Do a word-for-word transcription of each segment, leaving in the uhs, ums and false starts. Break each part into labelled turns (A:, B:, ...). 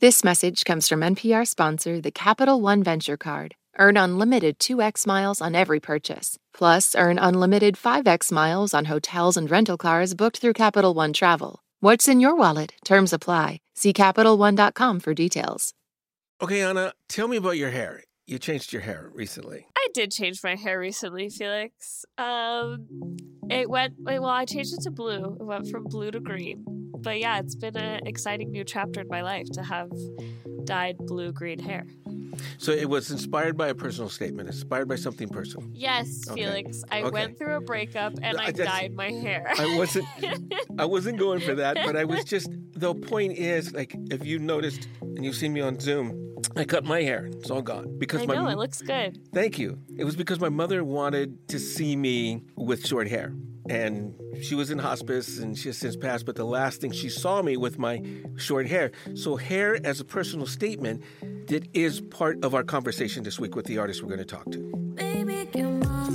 A: This message comes from N P R sponsor, the Capital One Venture Card. Earn unlimited two x miles on every purchase. Plus, earn unlimited five x miles on hotels and rental cars booked through Capital One Travel. What's in your wallet? Terms apply. See Capital One dot com for details.
B: Okay, Anna, tell me about your hair. You changed your hair recently.
C: I did change my hair recently, Felix. Um, it went, well, I changed it to blue. It went from blue to green. But yeah, it's been an exciting new chapter in my life to have dyed blue-green hair.
B: So it was inspired by a personal statement, inspired by something personal.
C: Yes,
B: Okay.
C: Felix. I
B: Okay.
C: went through a breakup and I
B: That's-
C: dyed my hair.
B: I wasn't I wasn't going for that, but I was just, the point is, like, if you noticed and you've seen me on Zoom, I cut my hair. It's all gone. Because
C: I
B: my
C: know, it looks good.
B: Thank you. It was because my mother wanted to see me with short hair. And she was in hospice and she has since passed, but the last thing she saw me with my short hair. So hair as a personal statement, that is part of our conversation this week with the artist we're going to talk to.
D: Baby, ¿qué más?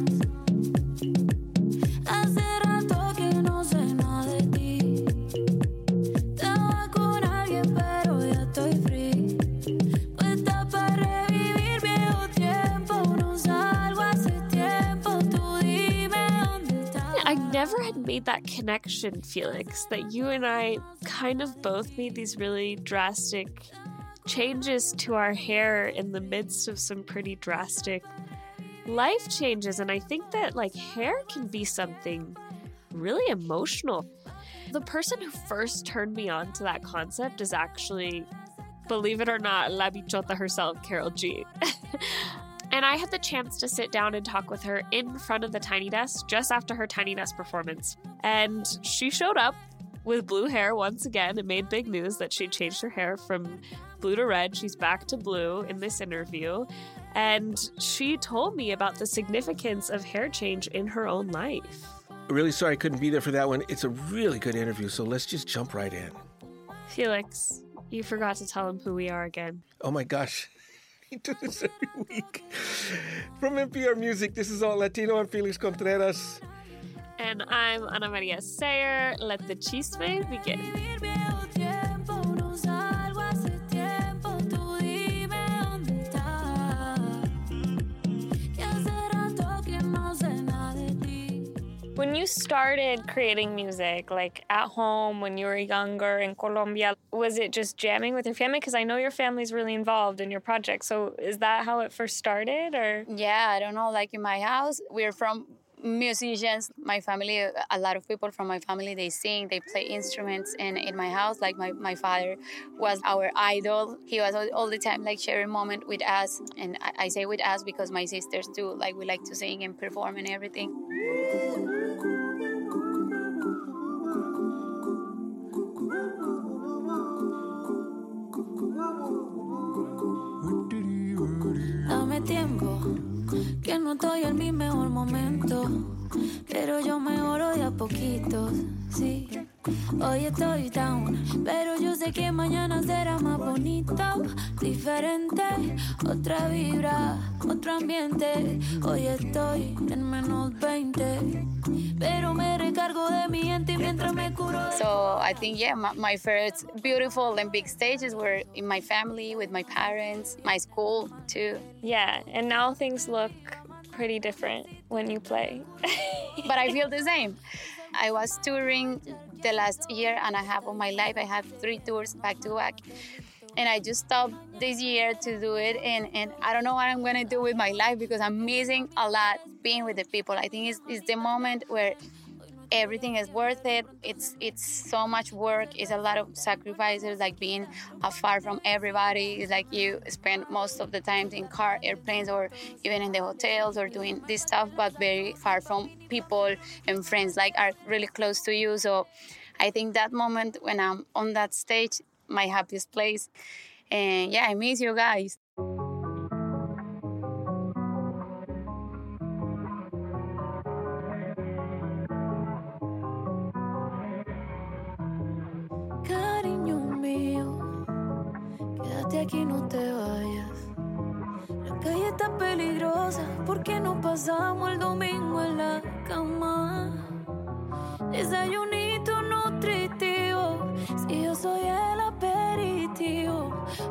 D: Hace rato que no sé nada de ti. Estaba con alguien, pero ya estoy free. Puesta para revivir viejo tiempo. No salgo hace tiempo. Tú dime dónde estás.
C: I never had made that connection, Felix, that you and I kind of both made these really drastic changes to our hair in the midst of some pretty drastic life changes. And I think that like hair can be something really emotional. The person who first turned me on to that concept is actually, believe it or not, La Bichota herself, Carol G. And I had the chance to sit down and talk with her in front of the Tiny Desk just after her Tiny Desk performance. And she showed up with blue hair once again. It made big news that she changed her hair from blue to red. She's back to blue in this interview. And she told me about the significance of hair change in her own life.
B: Really sorry I couldn't be there for that one. It's a really good interview, so let's just jump right in.
C: Felix, you forgot to tell him who we are again.
B: Oh my gosh. We do this every week. From N P R Music, this is All Latino. I'm Felix Contreras.
C: And I'm Ana Maria Sayer. Let the chisme begin.
D: Revivir viejo tiempo. No salgo hace tiempo. Tú dime dónde estás. Que hace rato que no sé nada de ti.
E: When you started creating music, like at home when you were younger in Colombia, was it just jamming with your family? Because I know your family's really involved in your project. So is that how it first started, or?
F: Yeah, I don't know. Like in my house, we're from musicians. My family, a lot of people from my family, they sing, they play instruments. And in my house, like my, my father was our idol. He was all, all the time like sharing moment with us. And I, I say with us because my sisters too, like we like to sing and perform and everything.
D: Dame tiempo, que no estoy en mi mejor momento, pero yo mejoro de a poquitos, sí. Hoy estoy down, pero yo sé que mañana será más bonito, diferente, otra vibra, otro ambiente. Hoy estoy en menos veinte, pero me recargo de mi gente mientras me curo.
F: So I think, yeah, my, my first beautiful and big stages were in my family, with my parents, my school too.
E: Yeah, and now things look pretty different when you play.
F: But I feel the same. I was touring the last year and a half of my life. I had three tours back to back. And I just stopped this year to do it. And, and I don't know what I'm going to do with my life because I'm missing a lot being with the people. I think it's, it's the moment where everything is worth it. It's it's so much work. It's a lot of sacrifices, like being afar from everybody. It's like you spend most of the time in car, airplanes, or even in the hotels or doing this stuff, but very far from people and friends like are really close to you. So I think that moment when I'm on that stage, my happiest place. And yeah, I miss you guys.
D: Cariño mío, quédate aquí, no te vayas. La calle está peligrosa, ¿por qué no pasamos el domingo en la cama? Desayunito nutritivo, si yo soy el aperitivo,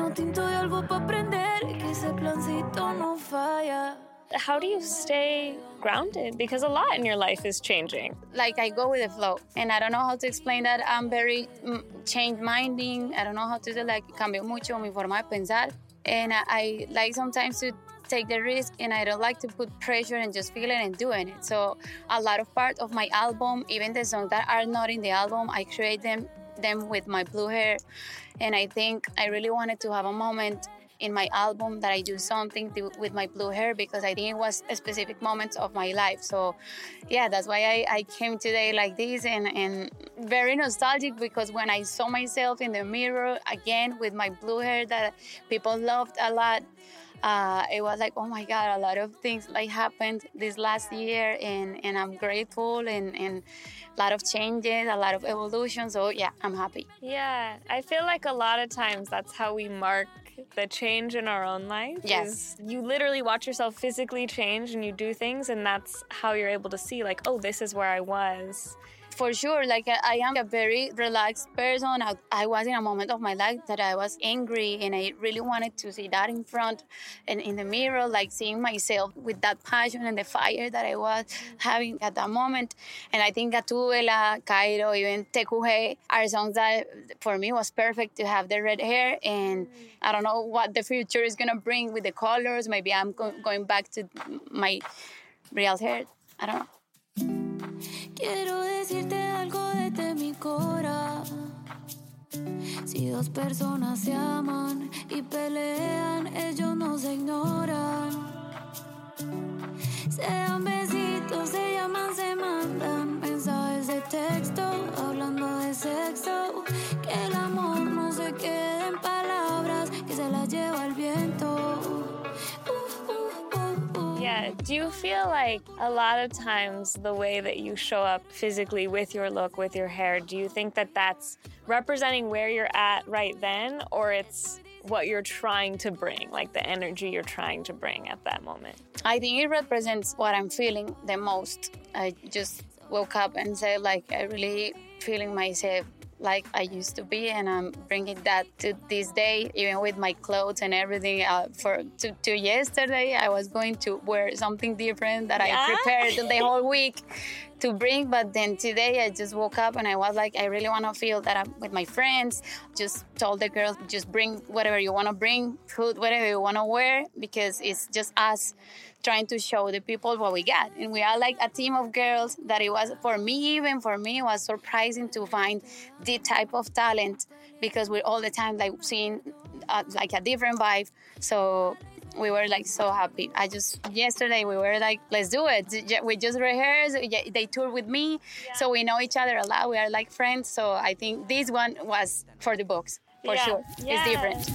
D: vino tinto y algo pa' prender, que ese plancito no falla.
E: How do you stay grounded? Because a lot in your life is changing.
F: Like I go with the flow, and I don't know how to explain that. I'm very mm, change-minding. I don't know how to do, like, cambio mucho mi forma de pensar. And I, I like sometimes to take the risk, and I don't like to put pressure and just feel it and doing it. So a lot of part of my album, even the songs that are not in the album, I create them them with my blue hair. And I think I really wanted to have a moment in my album that I do something to, with my blue hair, because I think it was a specific moment of my life. So yeah, that's why I, I came today like this, and, and very nostalgic, because when I saw myself in the mirror again with my blue hair that people loved a lot, uh, it was like, oh my God, a lot of things like happened this last year, and, and I'm grateful, and, and a lot of changes, a lot of evolution. So yeah, I'm happy.
E: Yeah, I feel like a lot of times that's how we mark the change in our own life.
F: Yes.
E: Is you literally watch yourself physically change, and you do things, and that's how you're able to see, like, oh, this is where I was.
F: For sure, like I, I am a very relaxed person. I, I was in a moment of my life that I was angry, and I really wanted to see that in front and in the mirror, like seeing myself with that passion and the fire that I was having at that moment. And I think Gatúbela, Cairo, even Te Cujé are songs that for me was perfect to have the red hair. And I don't know what the future is going to bring with the colors. Maybe I'm go- going back to my real hair. I don't know.
D: Quiero decirte algo desde mi cora. Si dos personas se aman y pelean, ellos no se ignoran. Se dan besitos, se llaman, se mandan mensajes de texto, hablando de sexo. Que el amor no se quede en palabras, que se las lleva el viento.
E: Yeah, do you feel like a lot of times the way that you show up physically with your look, with your hair, do you think that that's representing where you're at right then, or it's what you're trying to bring, like the energy you're trying to bring at that moment?
F: I think it represents what I'm feeling the most. I just woke up and said, like, I really feeling myself like I used to be, and I'm bringing that to this day, even with my clothes and everything. Uh, for to, to yesterday, I was going to wear something different that yeah. I prepared the whole week to bring, but then today I just woke up and I was like, I really want to feel that I'm with my friends. Just told the girls, just bring whatever you want to bring, food, whatever you want to wear, because it's just us trying to show the people what we got. And we are like a team of girls that it was, for me, even for me, it was surprising to find this type of talent, because we're all the time like seeing uh, like a different vibe. So we were like so happy. I just, yesterday we were like, let's do it. We just rehearsed, they toured with me. Yeah. So we know each other a lot. We are like friends. So I think this one was for the books, for
E: yeah.
F: sure.
E: Yeah.
F: It's different.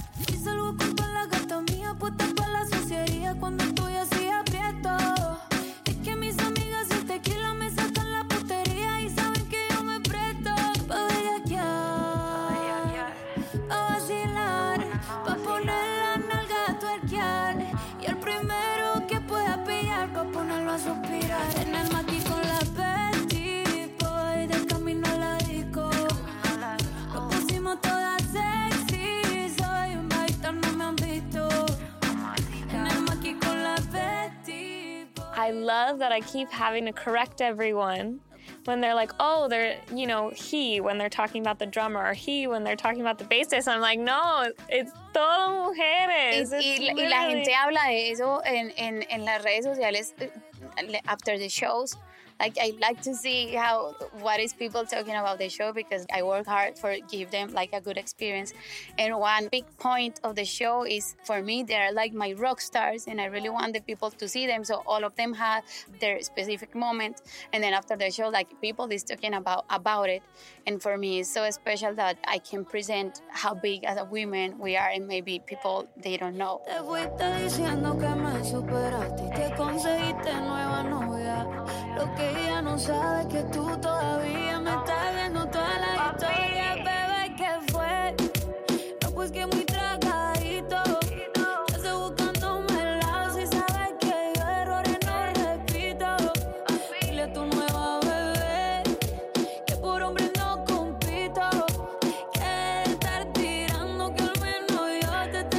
E: I love that I keep having to correct everyone when they're like, oh, they're, you know, he, when they're talking about the drummer, or he, when they're talking about the bassist. I'm like, no, it's todo mujeres.
F: Y, y, y la gente habla de eso en, en, en las redes sociales after the shows. Like, I like to see how, what is people talking about the show, because I work hard for give them like a good experience. And one big point of the show is, for me, they're like my rock stars, and I really want the people to see them. So all of them have their specific moment. And then after the show, like, people is talking about, about it. And for me, it's so special that I can present how big as a women we are, and maybe people, they don't know.
D: Te fuiste diciendo que me superaste y te conseguiste nueva novia. Lo que ella no sabe es que tú todavía me estás viendo toda la historia, bebé, ¿qué fue? No, pues que muy tragadito. Yo estoy buscándome el lado, si sabes que yo errores no repito. Dile a tu nueva bebé que por hombre no compito. Que estar tirando, que al menos yo te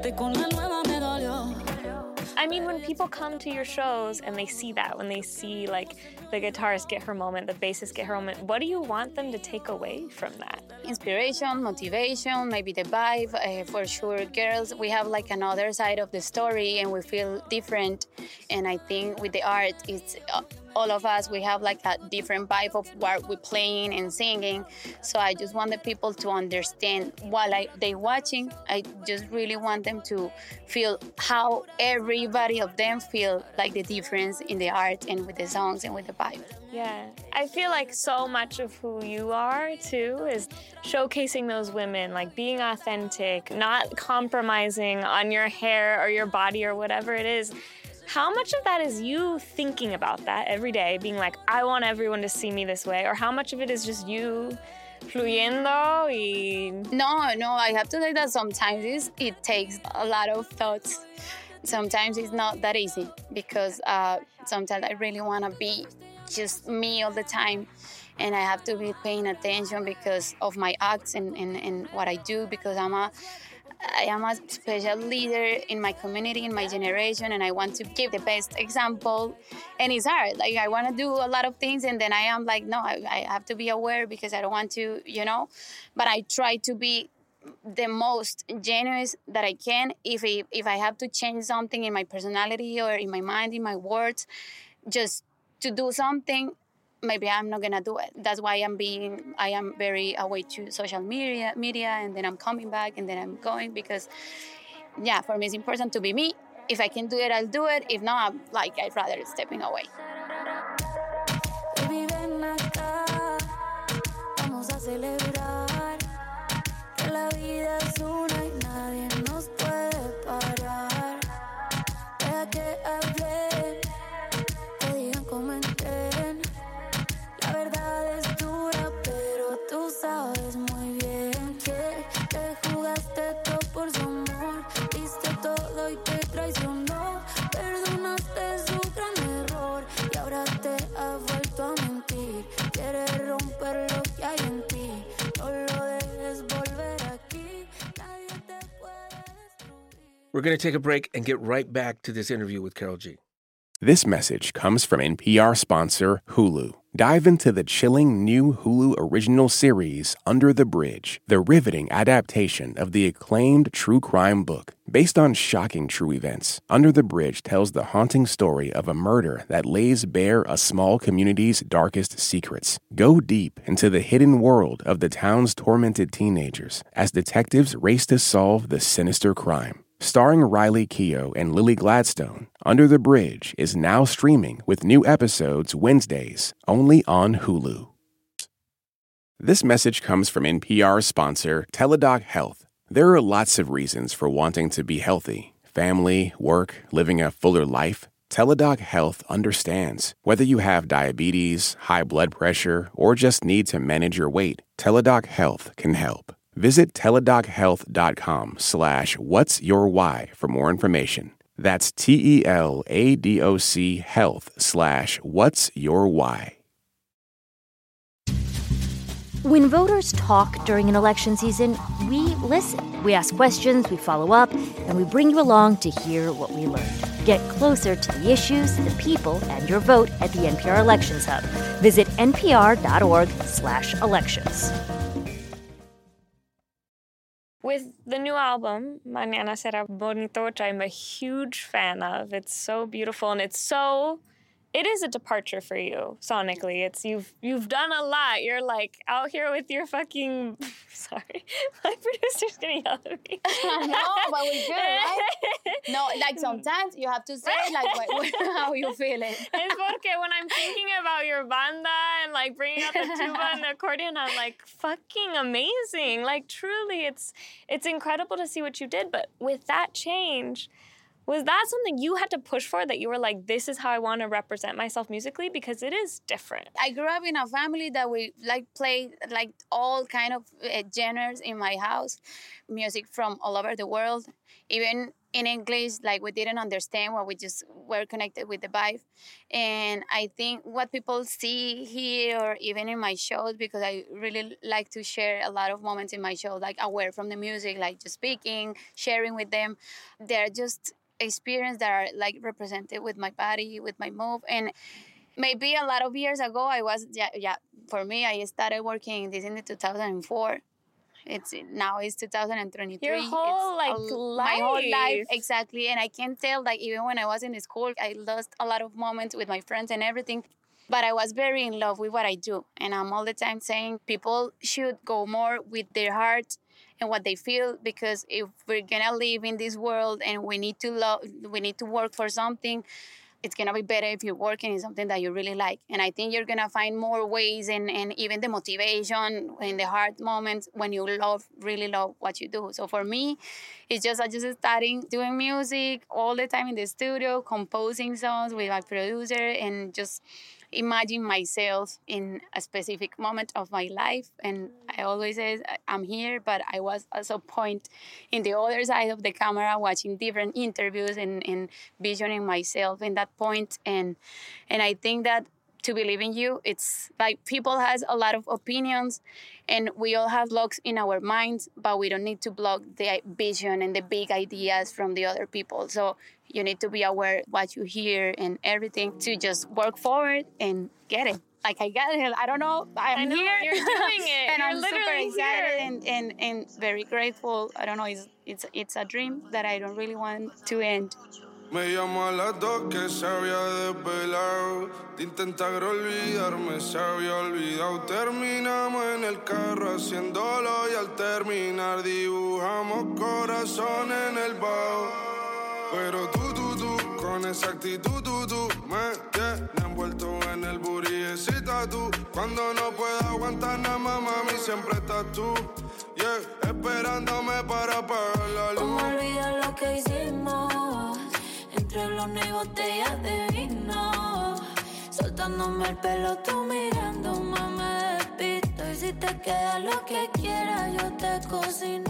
D: que con la nueva me dolió.
E: I mean, when people come to your shows and they see that, when they see like the guitarist get her moment, the bassist get her moment, what do you want them to take away from that?
F: Inspiration, motivation, maybe the vibe. Uh, for sure, girls, we have like another side of the story and we feel different. And I think with the art, it's uh, all of us, we have like a different vibe of what we're playing and singing. So I just want the people to understand while I, they're watching. I just really want them to feel how everybody of them feel like the difference in the art and with the songs and with the vibe.
E: Yeah, I feel like so much of who you are, too, is showcasing those women, like being authentic, not compromising on your hair or your body or whatever it is. How much of that is you thinking about that every day, being like, I want everyone to see me this way? Or how much of it is just you fluyendo y...
F: No, no, I have to say that sometimes it's, it takes a lot of thoughts. Sometimes it's not that easy because uh, sometimes I really want to be just me all the time. And I have to be paying attention because of my acts and, and, and what I do, because I'm a, I am a special leader in my community, in my generation, and I want to give the best example. And it's hard. Like, I want to do a lot of things, and then I am like, no, I, I have to be aware because I don't want to, you know. But I try to be the most genuine that I can. If I, if I have to change something in my personality or in my mind, in my words, just to do something, maybe I'm not gonna do it. That's why I'm being, I am very away to social media, media, and then I'm coming back, and then I'm going because, yeah, for me it's important to be me. If I can do it, I'll do it. If not, I'm like, I'd rather stepping away.
D: Baby, ven acá, vamos a celebrar que la vida es una y nadie nos puede parar. Deja que hable, que digan, comenten. La verdad es dura, pero tú sabes muy bien que te jugaste todo por su amor. Diste todo y te traicionó. Perdonaste su gran error y ahora te ha vuelto a mentir. Quieres romper lo que hay en ti. No lo dejes volver aquí. Nadie te puede destruir.
B: We're going to take a break and get right back to this interview with Karol G.
G: This message comes from N P R sponsor Hulu. Dive into the chilling new Hulu original series, Under the Bridge, the riveting adaptation of the acclaimed true crime book. Based on shocking true events, Under the Bridge tells the haunting story of a murder that lays bare a small community's darkest secrets. Go deep into the hidden world of the town's tormented teenagers as detectives race to solve the sinister crime. Starring Riley Keough and Lily Gladstone, Under the Bridge is now streaming with new episodes Wednesdays, only on Hulu. This message comes from N P R sponsor Teladoc Health. There are lots of reasons for wanting to be healthy. Family, work, living a fuller life. Teladoc Health understands. Whether you have diabetes, high blood pressure, or just need to manage your weight, Teladoc Health can help. Visit teladochealth.com slash what's your why for more information. That's T-E-L-A-D-O-C health slash what's your why.
H: When voters talk during an election season, we listen. We ask questions, we follow up, and we bring you along to hear what we learned. Get closer to the issues, the people, and your vote at the N P R Elections Hub. Visit npr.org slash elections.
E: With the new album, Mañana Será Bonito, which I'm a huge fan of, it's so beautiful and it's so, it is a departure for you sonically. It's you've you've done a lot. You're like out here with your fucking, sorry, my producer's gonna yell at me.
F: No, but we good, right? No, like sometimes you have to say like what, what, how you feel it.
E: It's porque when I'm thinking about your banda and like bringing out the tuba and the accordion, I'm like, fucking amazing. Like truly, it's it's incredible to see what you did. But with that change, Was that something you had to push for, that you were like, this is how I want to represent myself musically? Because it is different.
F: I grew up in a family that we like play like all kind of uh, genres in my house, music from all over the world, even in English, like we didn't understand what we just were connected with the vibe. And I think what people see here or even in my shows, because I really like to share a lot of moments in my show, like aware from the music, like just speaking, sharing with them. They're just experience that are like represented with my body, with my move. And maybe a lot of years ago, I was, yeah, yeah for me, I started working in this in the two thousand four. It's now it's two thousand twenty-three.
E: Your whole
F: it's
E: like
F: a,
E: life.
F: My whole life, exactly. And I can tell, like, even when I was in school, I lost a lot of moments with my friends and everything. But I was very in love with what I do. And I'm all the time saying people should go more with their heart and what they feel, because if we're gonna live in this world and we need to love, we need to work for something, it's gonna be better if you're working in something that you really like. And I think you're gonna find more ways and, and even the motivation in the hard moments when you love, really love what you do. So for me, it's just I just starting doing music all the time in the studio, composing songs with my producer, and just imagine myself in a specific moment of my life. And I always say I'm here, but I was also point in the other side of the camera watching different interviews and, and visioning myself in that point. And and I think that to believe in you, it's like people has a lot of opinions and we all have blocks in our minds, but we don't need to block the vision and the big ideas from the other people. So you need to be aware what you hear and everything to just work forward and get it. Like I got it. I don't know. I'm
E: I know,
F: here.
E: you're doing it.
F: And
E: You're
F: I'm super
E: literally
F: excited
E: here.
F: and, and, and very grateful. I don't know. It's, it's, it's a dream that I don't really want to end.
I: Me llamo a las dos que se había desvelado. De intentar olvidarme se había olvidado. Terminamos en el carro haciéndolo y al terminar dibujamos corazón en el bajo. Pero tú, tú, tú, con esa actitud, tú, tú me tienes envuelto en el booty ese tatu. Cuando no puedo aguantar nada más, mami, siempre estás tú. Yeah, esperándome para apagar la luz.
D: ¿Cómo olvidar lo que hicimos? Entre blones y botellas de vino, soltándome el pelo, tú mirándome, me despisto. Y si te queda lo que quieras, yo te cocino.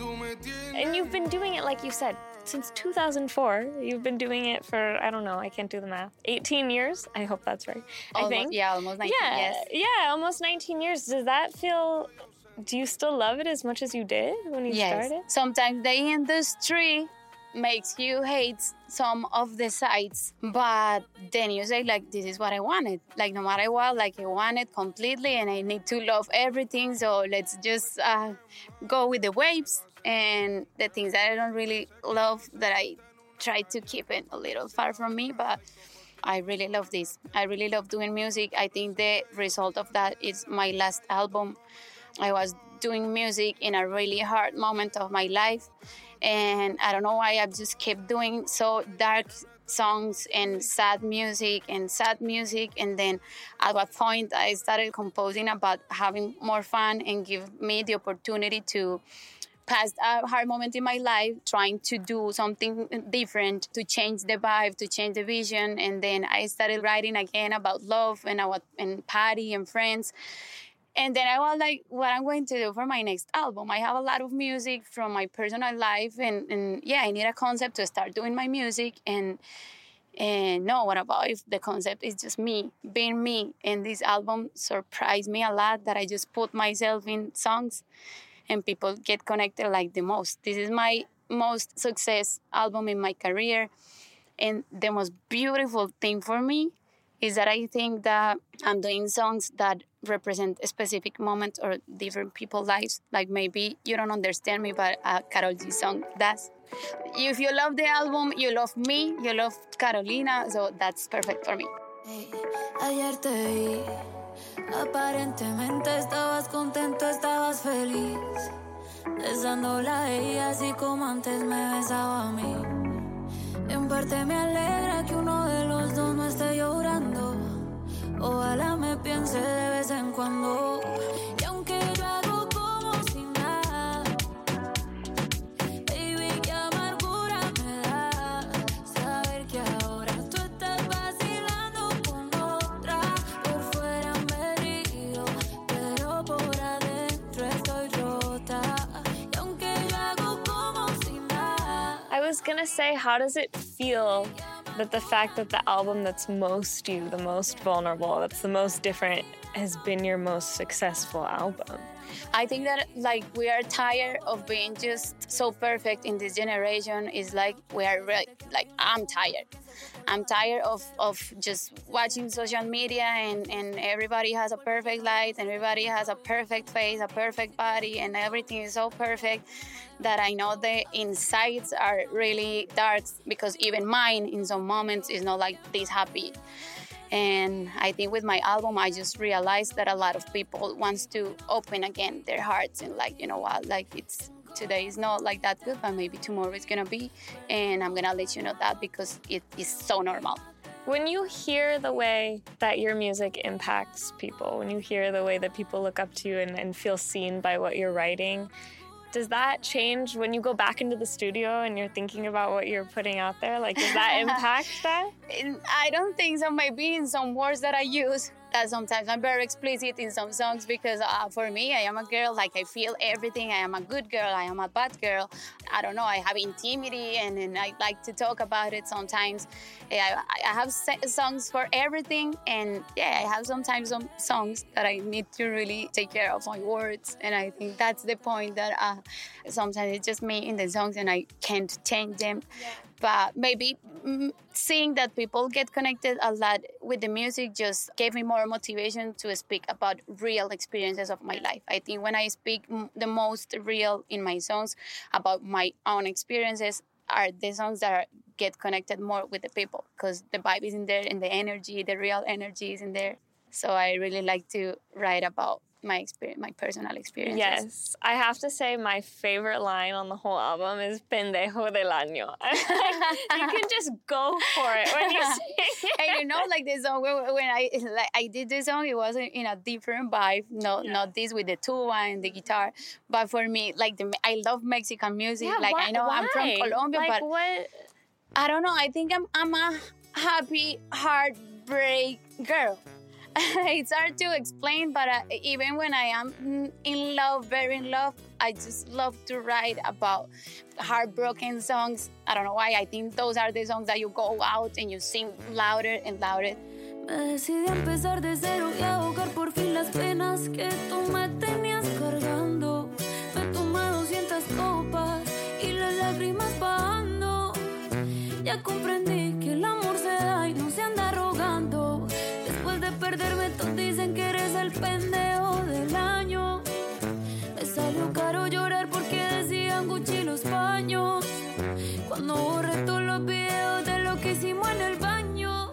E: And you've been doing it, like you said, since two thousand four. You've been doing it for, I don't know, I can't do the math. eighteen years? I hope that's right.
F: Almost,
E: I think.
F: Yeah, almost nineteen,
E: yeah,
F: yes.
E: Yeah, almost nineteen years. Does that feel, do you still love it as much as you did when you
F: yes.
E: started?
F: Sometimes the industry makes you hate some of the sides, but then you say, like, this is what I wanted. Like, no matter what, like, I want it completely and I need to love everything. So let's just uh, go with the waves and the things that I don't really love, that I try to keep it a little far from me. But I really love this. I really love doing music. I think the result of that is my last album. I was doing music in a really hard moment of my life. And I don't know why I just kept doing so dark songs and sad music and sad music. And then at what point I started composing about having more fun and give me the opportunity to pass a hard moment in my life, trying to do something different, to change the vibe, to change the vision. And then I started writing again about love and, about, and party and friends. And then I was like, what I'm going to do for my next album. I have a lot of music from my personal life. And, and yeah, I need a concept to start doing my music. And and no, what about if the concept is just me, being me? And this album surprised me a lot, that I just put myself in songs and people get connected like the most. This is my most success album in my career. And the most beautiful thing for me is that I think that I'm doing songs that represent a specific moment or different people's lives. Like maybe you don't understand me, but uh, Karol G song does. If you love the album, you love me, you love Carolina, so that's perfect for me.
D: Hey, ayer te vi, aparentemente estabas contento, estabas feliz, besándola a ella así como antes me besaba a mí. En parte me alegra que uno de los dos no esté llorando. Ojalá me piense de vez en cuando. Y aunque yo hago como si nada, baby, qué amargura me da.
E: was gonna say, how does it feel that the fact that the album that's most you, the most vulnerable, that's the most different, has been your most successful album?
F: I think that like we are tired of being just so perfect in this generation. It's like we are re- like I'm tired. I'm tired of, of just watching social media and, and everybody has a perfect life and everybody has a perfect face, a perfect body, and everything is so perfect that I know the insides are really dark, because even mine in some moments is not like this happy. And I think with my album, I just realized that a lot of people wants to open again their hearts and like, you know what, like it's today is not like that good, but maybe tomorrow it's gonna be. And I'm gonna let you know that because it is so normal.
E: When you hear the way that your music impacts people, when you hear the way that people look up to you and, and feel seen by what you're writing, does that change when you go back into the studio and you're thinking about what you're putting out there? Like, does that impact that?
F: I don't think so. Maybe in some words that I use, that sometimes I'm very explicit in some songs because uh, for me, I am a girl, like I feel everything. I am a good girl, I am a bad girl. I don't know, I have intimity and, and I like to talk about it sometimes. I, I have songs for everything, and yeah, I have sometimes some songs that I need to really take care of my words, and I think that's the point that uh, sometimes it's just me in the songs and I can't change them. Yeah. But maybe mm, seeing that people get connected a lot with the music just gave me more motivation to speak about real experiences of my life. I think when I speak m- the most real in my songs about my own experiences are the songs that are, get connected more with the people, because the vibe is in there and the energy, the real energy is in there. So I really like to write about my experience, my personal experiences.
E: Yes, I have to say my favorite line on the whole album is "Pendejo del año." You can just go for it when you sing it.
F: And you know, like the song when I like I did the song, it wasn't in a different vibe. No, yeah. Not this with the tuba and the guitar. But for me, like the I love Mexican music.
E: Yeah,
F: like
E: why,
F: I know
E: why?
F: I'm from Colombia,
E: like,
F: but
E: what?
F: I don't know. I think I'm I'm a happy heartbreak girl. It's hard to explain, but uh, even when I am in love, very in love, I just love to write about heartbroken songs. I don't know why. I think those are the songs that you go out and you sing louder and louder.
D: Me decidí a empezar de cero y ahogar por fin las penas que tú me tenías cargando. Me tomé doscientas copas y las lágrimas bajando. Ya comprendí que el amor se da y no se anda rogando. Después de perderme, todos dicen que eres el pendejo del año. Me salió caro llorar porque decían Gucci los baños. Cuando borré todos los videos de lo que hicimos en el baño.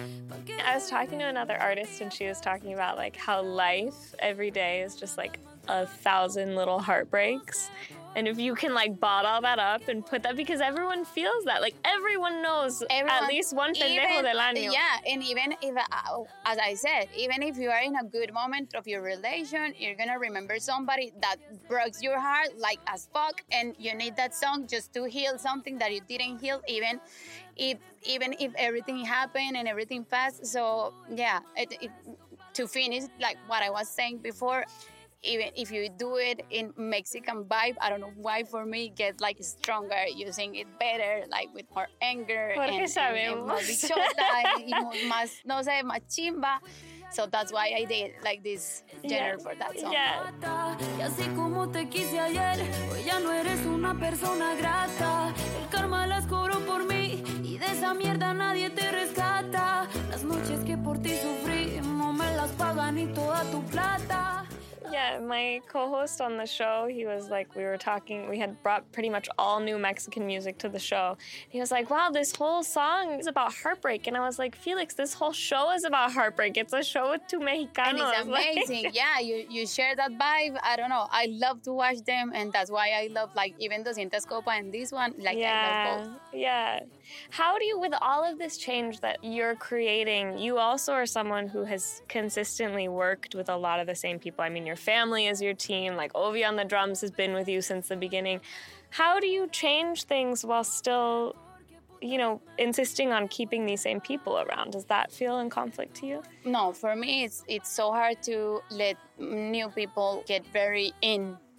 E: I was talking to another artist and she was talking about like how life every day is just like a thousand little heartbreaks. And if you can like bottle that up and put that, because everyone feels that, like everyone knows everyone, at least one pendejo del año.
F: Yeah, and even if, uh, as I said, even if you are in a good moment of your relation, you're gonna remember somebody that broke your heart like as fuck, and you need that song just to heal something that you didn't heal, even if even if everything happened and everything passed. So yeah, it, it, to finish, like what I was saying before. Even if you do it in Mexican vibe, I don't know why for me it gets like stronger. You sing it better, like with more anger
E: Porque
F: and, and, and more bichota y más, no sé, más chimba. So that's why I did like this genre yeah. for that song.
E: Yeah.
D: Y así como te quise ayer, hoy ya no eres una persona grata. El karma las cobró por mí y de esa mierda nadie te rescata. Las noches que por ti sufrí no me las paga ni toda tu plata.
E: Yeah, my co-host on the show, he was like, we were talking, we had brought pretty much all new Mexican music to the show. He was like, wow, this whole song is about heartbreak. And I was like, Felix, this whole show is about heartbreak. It's a show with two Mexicanos.
F: And it's amazing. Like, yeah, you, you share that vibe. I don't know. I love to watch them. And that's why I love, like, even Doscientas Copa and this one. Like,
E: yeah,
F: I love both.
E: Yeah. How do you, with all of this change that you're creating, you also are someone who has consistently worked with a lot of the same people. I mean, your family is your team, like Ovi on the drums has been with you since the beginning. How do you change things while still, you know, insisting on keeping these same people around? Does that feel in conflict to you?
F: No, for me, it's it's so hard to let new people get very in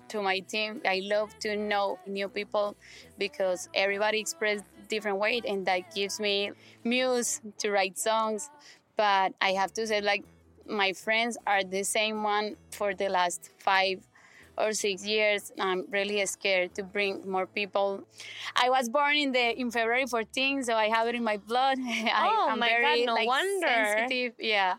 F: to my team. I love to know new people because everybody expresses different way, and that gives me muse to write songs. But I have to say, like, my friends are the same one for the last five or six years. I'm really scared to bring more people. I was born in the in February fourteenth, so I have it in my blood. I,
E: Oh
F: I'm
E: my
F: very,
E: God, no
F: like,
E: wonder.
F: sensitive. Yeah.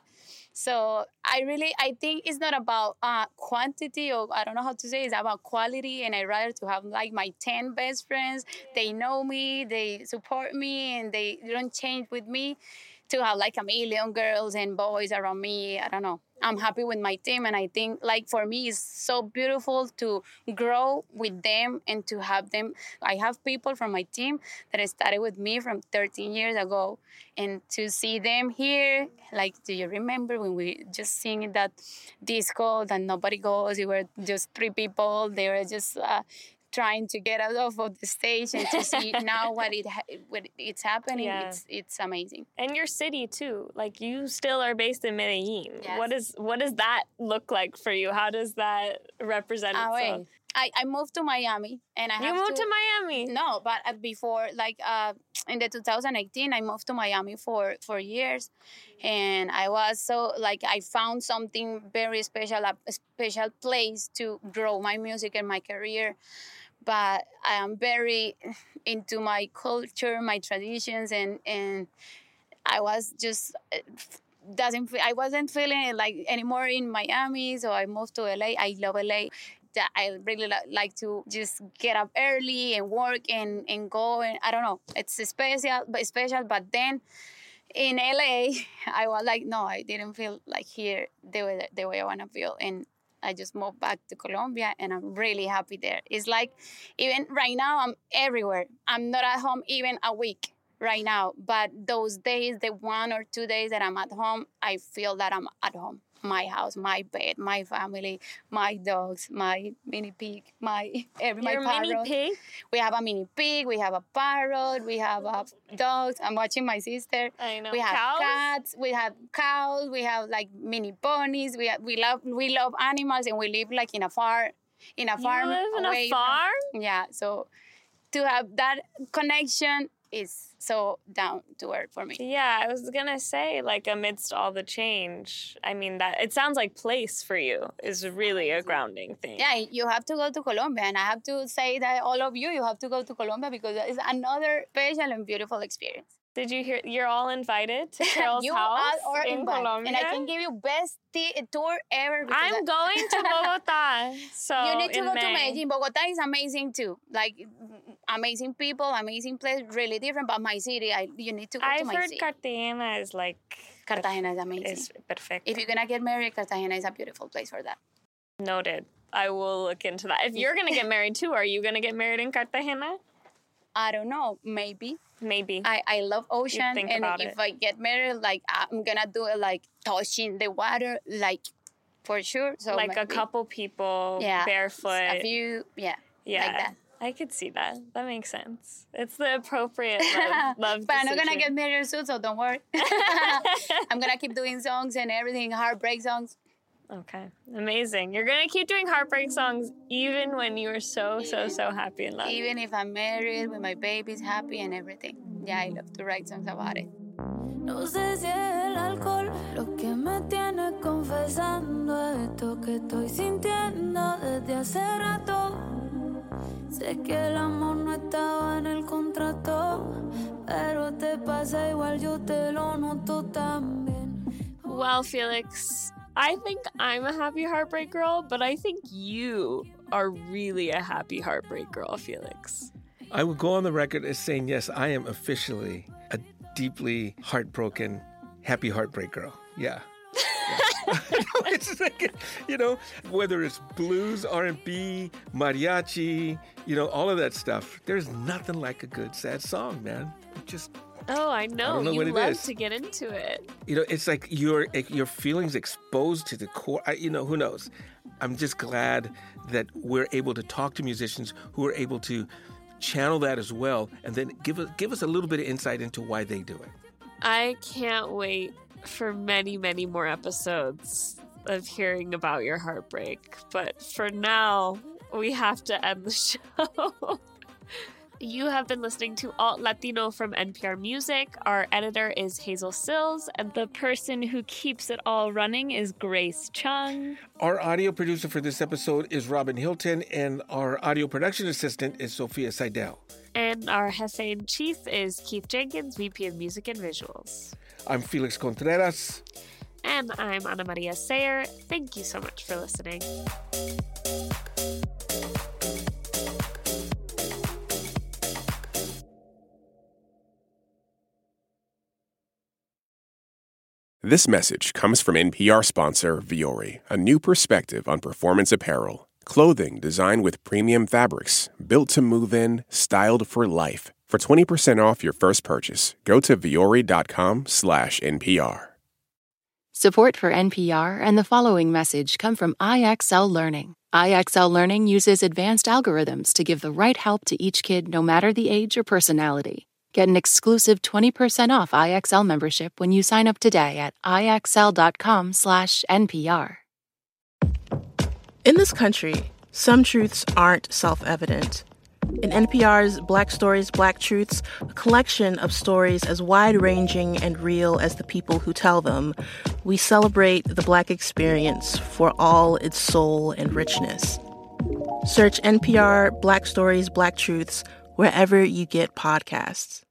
F: So I really, I think it's not about uh, quantity, or I don't know how to say it. It's about quality, and I rather to have like my ten best friends. They know me, they support me, and they don't change with me. To have like a million girls and boys around me, I don't know. I'm happy with my team, and I think like for me it's so beautiful to grow with them and to have them. I have people from my team that started with me from thirteen years ago, and to see them here, like, do you remember when we just sing that disco that nobody goes? We were just three people. They were just uh, trying to get us off of the stage, and to see now what it ha- what it's happening,
E: Yeah.
F: it's it's amazing.
E: And your city too. Like, you still are based in Medellin.
F: Yes.
E: What is what does that look like for you? How does that represent
F: Ah,
E: itself?
F: wait. I, I moved to Miami, and I
E: You
F: have
E: moved
F: to,
E: to Miami.
F: No, but uh, before, like uh, in the two thousand eighteen, I moved to Miami for, for years, and I was so like I found something very special, a special place to grow my music and my career. But I am very into my culture, my traditions, and and I was just doesn't I wasn't feeling it like anymore in Miami, so I moved to L A. I love L A. That I really li- like to just get up early and work and, and go, and I don't know, it's special, but special. But then in L A, I was like, no, I didn't feel like here the way the way I want to feel, and I just moved back to Colombia, and I'm really happy there. It's like, even right now, I'm everywhere. I'm not at home even a week right now, but those days, the one or two days that I'm at home, I feel that I'm at home. My house, my bed, my family, my dogs, my mini pig, my every
E: Your
F: my
E: mini
F: parrot.
E: pig?
F: We have a mini pig, we have a parrot, we have a dogs. I'm watching my sister.
E: I know.
F: We have
E: Cows?
F: cats, we have cows, we have like mini ponies. We have, we love we love animals, and we live like in a farm, in a farm.
E: You live in
F: away
E: a
F: from-
E: farm?
F: yeah, so to have that connection is so down to earth for me.
E: Yeah, I was gonna say, like, amidst all the change, I mean, that it sounds like place for you is really a grounding thing.
F: Yeah, you have to go to Colombia, and I have to say that all of you, you have to go to Colombia because it's another special and beautiful experience.
E: Did you hear? You're all invited to Carol's
F: you
E: house
F: are are
E: in
F: invited,
E: Colombia.
F: and I can give you best t- tour ever. because
E: I'm
F: I-
E: going to Bogota. So
F: you need to
E: in
F: go
E: May.
F: to Medellin. Bogota is amazing too. Like, amazing people, amazing place, really different. But my city, I you need to go
E: I've
F: to my
E: heard
F: city.
E: Cartagena is like
F: Cartagena is amazing.
E: is perfect.
F: If you're gonna get married, Cartagena is a beautiful place for that.
E: Noted. I will look into that. If you're gonna get married too, are you gonna get married in Cartagena?
F: I don't know, maybe.
E: Maybe.
F: I, I love ocean,
E: think
F: and
E: about
F: if
E: it.
F: I get married, like I'm gonna do it like touching the water, like for sure. So
E: like a
F: maybe
E: couple people
F: Yeah,
E: barefoot.
F: a few, yeah,
E: yeah.
F: like that.
E: I could see that. That makes sense. It's the appropriate love, love
F: But I'm not gonna
E: decision.
F: get married soon, so don't worry. I'm gonna keep doing songs and everything, heartbreak songs.
E: Okay, amazing. You're gonna keep doing heartbreak songs even when you are so, so, so happy in love.
F: Even if I'm married, with my babies happy and everything. Yeah, I love to write songs about it.
D: No sé si es el alcohol lo que me tiene confesando esto que estoy sintiendo desde hace rato. Sé que el amor no estaba en el contrato, pero te pasa igual, yo te lo noto también.
E: Well, Felix, I think I'm a happy heartbreak girl, but I think you are really a happy heartbreak girl, Felix.
B: I will go on the record as saying, yes, I am officially a deeply heartbroken, happy heartbreak girl. Yeah. Yeah. It's like, you know, whether it's blues, R and B, mariachi, you know, all of that stuff. There's nothing like a good sad song, man. It just,
E: Oh, I know.
B: I don't know
E: you
B: what it
E: love
B: is.
E: to get into it.
B: you know, it's like your your feelings exposed to the core. I, you know, who knows? I'm just glad that we're able to talk to musicians who are able to channel that as well, and then give us give us a little bit of insight into why they do it.
E: I can't wait for many, many more episodes of hearing about your heartbreak. But for now,
C: we have to end the show. You have been listening to Alt Latino from N P R Music. Our editor is Hazel Sills, and the person who keeps it all running is Grace Chung.
B: Our audio producer for this episode is Robin Hilton, and our audio production assistant is Sophia Seidel.
C: And our Jefe-in-Chief is Keith Jenkins, V P of Music and Visuals.
B: I'm Felix Contreras.
C: And I'm Ana Maria Sayer. Thank you so much for listening.
G: This message comes from N P R sponsor Vuori, a new perspective on performance apparel. Clothing designed with premium fabrics, built to move in, styled for life. For twenty percent off your first purchase, go to vuori.com slash NPR.
A: Support for N P R and the following message come from I X L Learning. I X L Learning uses advanced algorithms to give the right help to each kid no matter the age or personality. Get an exclusive twenty percent off I X L membership when you sign up today at ixl.com slash NPR.
J: In this country, some truths aren't self-evident. In N P R's Black Stories, Black Truths, a collection of stories as wide-ranging and real as the people who tell them, we celebrate the Black experience for all its soul and richness. Search N P R Black Stories, Black Truths wherever you get podcasts.